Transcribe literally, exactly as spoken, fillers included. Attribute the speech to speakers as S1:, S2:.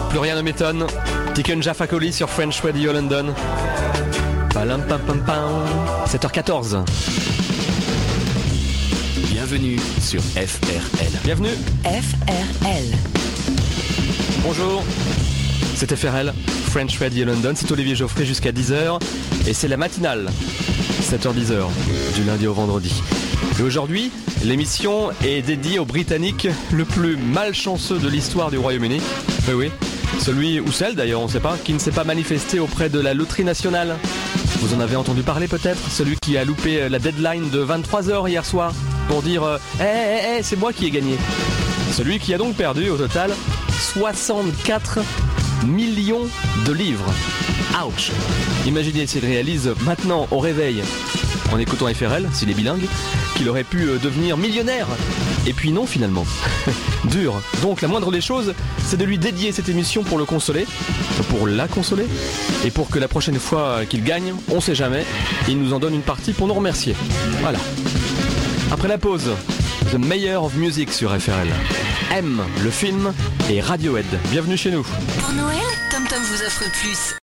S1: Plus rien ne m'étonne. Tiken Jah Fakoly sur French Radio London. Palam pam pam pam. sept heures quatorze.
S2: Bienvenue sur F R L.
S1: Bienvenue.
S3: F R L.
S1: Bonjour. C'est F R L, French Radio London. C'est Olivier Geoffrey jusqu'à dix heures. Et c'est la matinale. sept heures dix heures. Du lundi au vendredi. Et aujourd'hui, l'émission est dédiée au Britannique le plus malchanceux de l'histoire du Royaume-Uni. Oui, oui. Celui, ou celle d'ailleurs, on ne sait pas, qui ne s'est pas manifesté auprès de la loterie nationale. Vous en avez entendu parler peut-être? Celui qui a loupé la deadline de vingt-trois heures hier soir pour dire « Eh, eh, eh, c'est moi qui ai gagné ». Celui qui a donc perdu au total soixante-quatre millions de livres. Ouch. Imaginez s'il réalise maintenant au réveil, en écoutant F R L, s'il est bilingue, qu'il aurait pu devenir millionnaire. Et puis non finalement. Dur. Donc la moindre des choses, c'est de lui dédier cette émission pour le consoler, pour la consoler, et pour que la prochaine fois qu'il gagne, on sait jamais, il nous en donne une partie pour nous remercier. Voilà. Après la pause, The Mayor of Music sur F R L. M, le film, et Radiohead. Bienvenue chez nous.
S3: Pour Noël, TomTom vous offre plus.